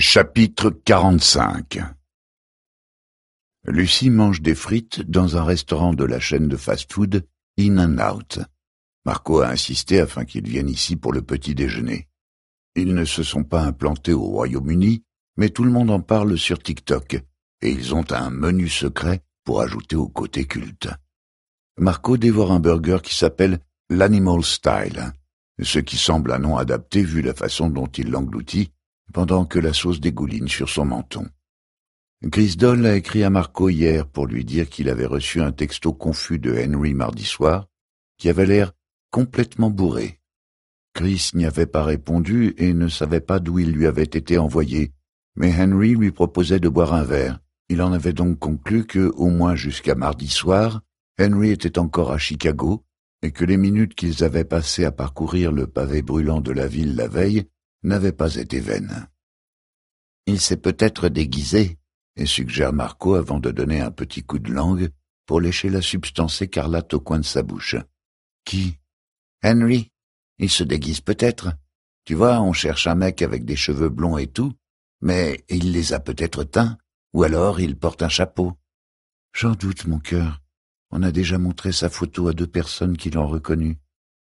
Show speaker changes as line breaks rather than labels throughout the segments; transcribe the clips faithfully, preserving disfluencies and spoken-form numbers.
Chapitre quarante-cinq. Lucie mange des frites dans un restaurant de la chaîne de fast-food In and Out. Marco a insisté afin qu'ils viennent ici pour le petit déjeuner. Ils ne se sont pas implantés au Royaume-Uni, mais tout le monde en parle sur TikTok, et ils ont un menu secret pour ajouter au côté culte. Marco dévore un burger qui s'appelle l'Animal Style, ce qui semble un nom adapté vu la façon dont il l'engloutit, pendant que la sauce dégouline sur son menton. Chris Doll a écrit à Marco hier pour lui dire qu'il avait reçu un texto confus de Henry mardi soir, qui avait l'air complètement bourré. Chris n'y avait pas répondu et ne savait pas d'où il lui avait été envoyé, mais Henry lui proposait de boire un verre. Il en avait donc conclu que, au moins jusqu'à mardi soir, Henry était encore à Chicago et que les minutes qu'ils avaient passées à parcourir le pavé brûlant de la ville la veille n'avaient pas été vaines. « Il s'est peut-être déguisé », et suggère Marco avant de donner un petit coup de langue pour lécher la substance écarlate au coin de sa bouche. « Qui ?»« Henry. Il se déguise peut-être. Tu vois, on cherche un mec avec des cheveux blonds et tout, mais il les a peut-être teints, ou alors il porte un chapeau. »« J'en doute, mon cœur. On a déjà montré sa photo à deux personnes qui l'ont reconnu. »« Ouais, »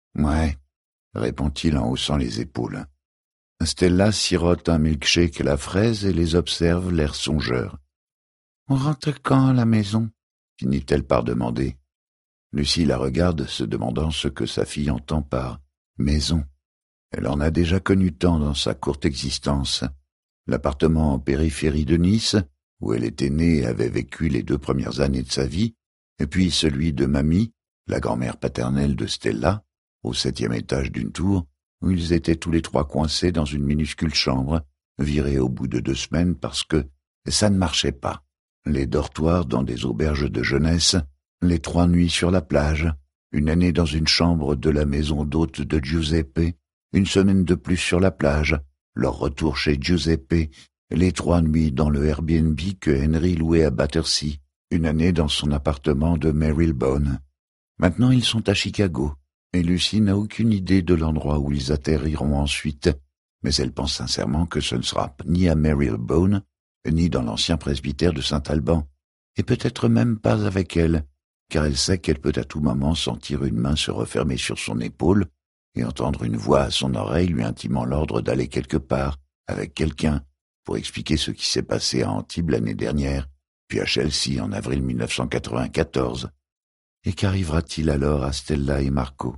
répond-il en haussant les épaules. Stella sirote un milkshake à la fraise et les observe, l'air songeur. « On rentre quand à la maison ?» finit-elle par demander. Lucie la regarde, se demandant ce que sa fille entend par « maison ». Elle en a déjà connu tant dans sa courte existence. L'appartement en périphérie de Nice, où elle était née et avait vécu les deux premières années de sa vie, et puis celui de Mamie, la grand-mère paternelle de Stella, au septième étage d'une tour, où ils étaient tous les trois coincés dans une minuscule chambre, virée au bout de deux semaines parce que ça ne marchait pas. Les dortoirs dans des auberges de jeunesse, les trois nuits sur la plage, une année dans une chambre de la maison d'hôte de Giuseppe, une semaine de plus sur la plage, leur retour chez Giuseppe, les trois nuits dans le Airbnb que Henry louait à Battersea, une année dans son appartement de Marylebone. Maintenant ils sont à Chicago. Et Lucie n'a aucune idée de l'endroit où ils atterriront ensuite, mais elle pense sincèrement que ce ne sera ni à Marylebone, ni dans l'ancien presbytère de Saint-Alban, et peut-être même pas avec elle, car elle sait qu'elle peut à tout moment sentir une main se refermer sur son épaule et entendre une voix à son oreille lui intimant l'ordre d'aller quelque part, avec quelqu'un, pour expliquer ce qui s'est passé à Antibes l'année dernière, puis à Chelsea en avril mille neuf cent quatre-vingt-quatorze. Et qu'arrivera-t-il alors à Stella et Marco?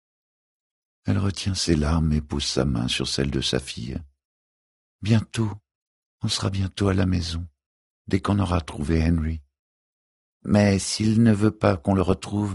Elle retient ses larmes et pose sa main sur celle de sa fille. Bientôt, on sera bientôt à la maison, dès qu'on aura trouvé Henry. Mais s'il ne veut pas qu'on le retrouve?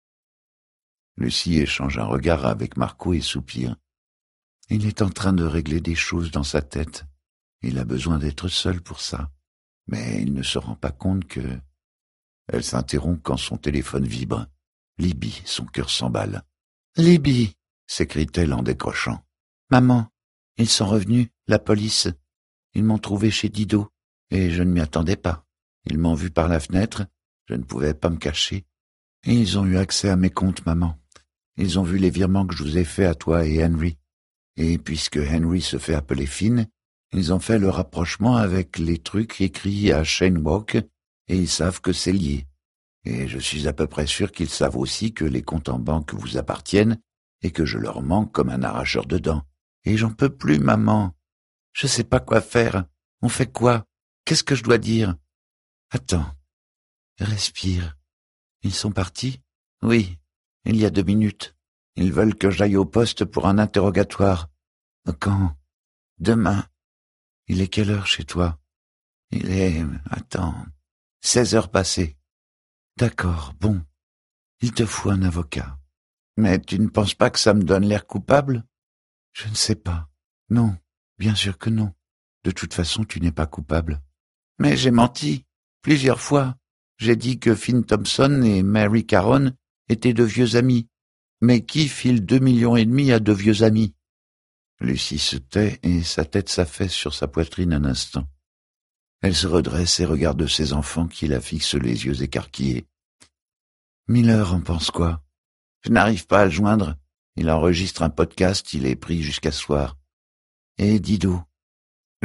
Lucie échange un regard avec Marco et soupire. Il est en train de régler des choses dans sa tête. Il a besoin d'être seul pour ça. Mais il ne se rend pas compte que... Elle s'interrompt quand son téléphone vibre. Libby, son cœur s'emballe. « Libby !» s'écrie-t-elle en décrochant. « Maman, ils sont revenus, la police. Ils m'ont trouvé chez Dido, et je ne m'y attendais pas. Ils m'ont vu par la fenêtre, je ne pouvais pas me cacher. Et ils ont eu accès à mes comptes, maman. Ils ont vu les virements que je vous ai faits à toi et Henry. Et puisque Henry se fait appeler Finn, ils ont fait le rapprochement avec les trucs écrits à Cheyne Walk, et ils savent que c'est lié. Et je suis à peu près sûr qu'ils savent aussi que les comptes en banque vous appartiennent et que je leur manque comme un arracheur de dents. Et j'en peux plus, maman. Je sais pas quoi faire. On fait quoi? Qu'est-ce que je dois dire? Attends. Respire. Ils sont partis? Oui, il y a deux minutes. Ils veulent que j'aille au poste pour un interrogatoire. Quand? Demain. Il est quelle heure chez toi? Il est... Attends... Seize heures passées. D'accord, bon. Il te faut un avocat. Mais tu ne penses pas que ça me donne l'air coupable? Je ne sais pas. Non, bien sûr que non. De toute façon, tu n'es pas coupable. Mais j'ai menti. Plusieurs fois. J'ai dit que Finn Thompson et Mary Caron étaient de vieux amis. Mais qui file deux millions et demi à de vieux amis? Lucie se tait et sa tête s'affaisse sur sa poitrine un instant. Elle se redresse et regarde ses enfants qui la fixent les yeux écarquillés. Miller en pense quoi? Je n'arrive pas à le joindre. Il enregistre un podcast, il est pris jusqu'à ce soir. Et Dido?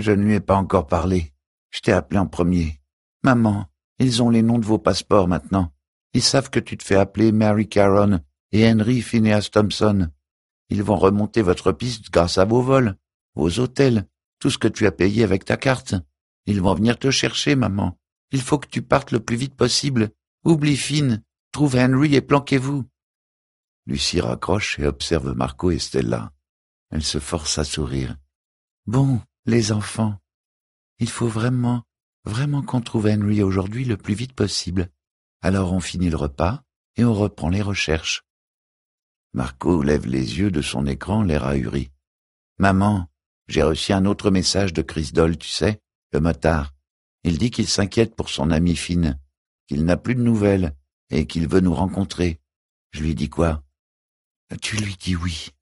Je ne lui ai pas encore parlé. Je t'ai appelé en premier. Maman, ils ont les noms de vos passeports maintenant. Ils savent que tu te fais appeler Mary Caron et Henry Phineas Thompson. Ils vont remonter votre piste grâce à vos vols, vos hôtels, tout ce que tu as payé avec ta carte. Ils vont venir te chercher, maman. Il faut que tu partes le plus vite possible. Oublie Finn, trouve Henry et planquez-vous. Lucie raccroche et observe Marco et Stella. Elle se force à sourire. Bon, les enfants, il faut vraiment, vraiment qu'on trouve Henry aujourd'hui le plus vite possible. Alors on finit le repas et on reprend les recherches. Marco lève les yeux de son écran, l'air ahuri. Maman, j'ai reçu un autre message de Chris Doll, tu sais, le motard. Il dit qu'il s'inquiète pour son ami Finn, qu'il n'a plus de nouvelles et qu'il veut nous rencontrer. Je lui dis quoi? Tu lui dis oui.